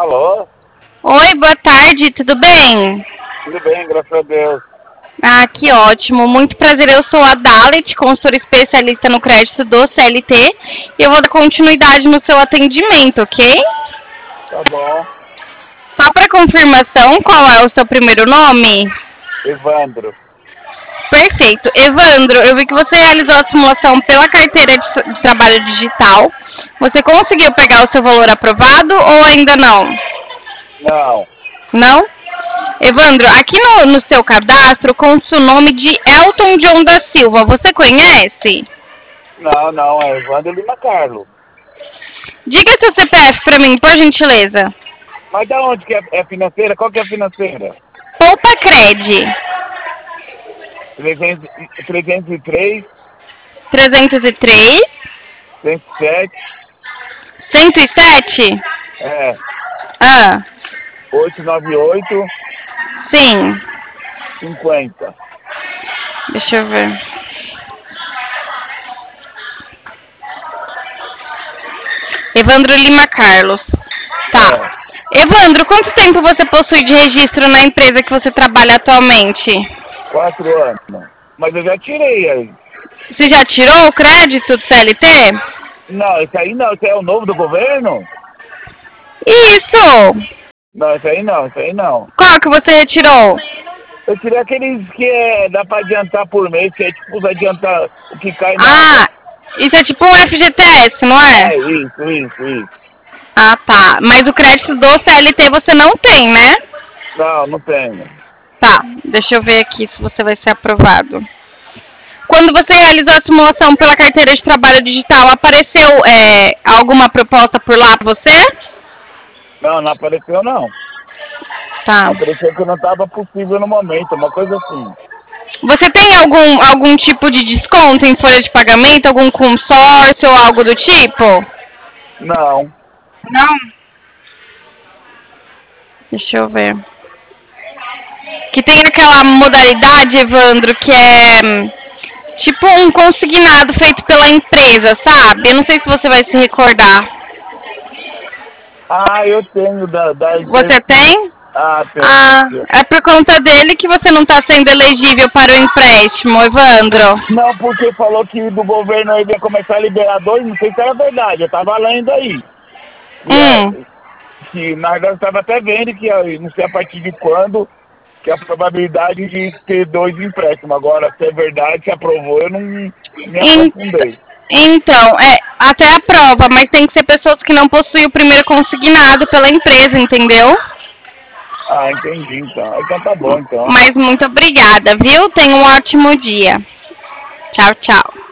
Alô? Oi, boa tarde, tudo bem? Tudo bem, graças a Deus. Ah, que ótimo. Muito prazer, eu sou a Dalet, consultora especialista no crédito do CLT, e eu vou dar continuidade no seu atendimento, ok? Tá bom. Só para confirmação, qual é o seu primeiro nome? Evandro. Perfeito. Evandro, eu vi que você realizou a simulação pela carteira de trabalho digital. Você conseguiu pegar o seu valor aprovado ou ainda não? Não. Não? Evandro, aqui no seu cadastro consta o nome de Elton John da Silva. Você conhece? Não, é Evandro Lima Carlos. Diga seu CPF para mim, por gentileza. Mas da onde que é financeira? Qual que é a financeira? Poupa Cred. 303, 303, 107, 107? Ah, 898, sim. 50. Deixa eu ver. Evandro Lima Carlos. Tá. Evandro, quanto tempo você possui de registro na empresa que você trabalha atualmente? 4 anos. Mas eu já tirei aí. Você já tirou o crédito do CLT? Não, esse aí não. Esse é o novo do governo? Isso! Não, esse aí não. Qual que você retirou? Eu tirei aqueles que dá pra adiantar por mês, que é tipo adiantar o que cai na... Ah, isso é tipo um FGTS, não é? É, isso. Ah, tá. Mas o crédito do CLT você não tem, né? Não tenho. Tá, deixa eu ver aqui se você vai ser aprovado. Quando você realizou a simulação pela carteira de trabalho digital, apareceu alguma proposta por lá pra você? Não apareceu não. Tá. Apareceu que não estava possível no momento, uma coisa assim. Você tem algum tipo de desconto em folha de pagamento, algum consórcio ou algo do tipo? Não. Não? Deixa eu ver. Que tem aquela modalidade, Evandro, que é tipo um consignado feito pela empresa, sabe? Eu não sei se você vai se recordar. Ah, eu tenho da empresa. Você tem? Ah, tenho. Ah, é por conta dele que você não está sendo elegível para o empréstimo, Evandro. Não, porque falou que do governo ele ia começar a liberar 2, não sei se era verdade, eu tava lendo aí. Que na verdade eu estava até vendo que não sei a partir de quando que a probabilidade de ter 2 empréstimos. Agora, se é verdade, se aprovou, eu não me aprofundei. Então, até aprova, mas tem que ser pessoas que não possuem o primeiro consignado pela empresa, entendeu? Ah, entendi, então. Então tá bom, então. Mas muito obrigada, viu? Tenha um ótimo dia. Tchau, tchau.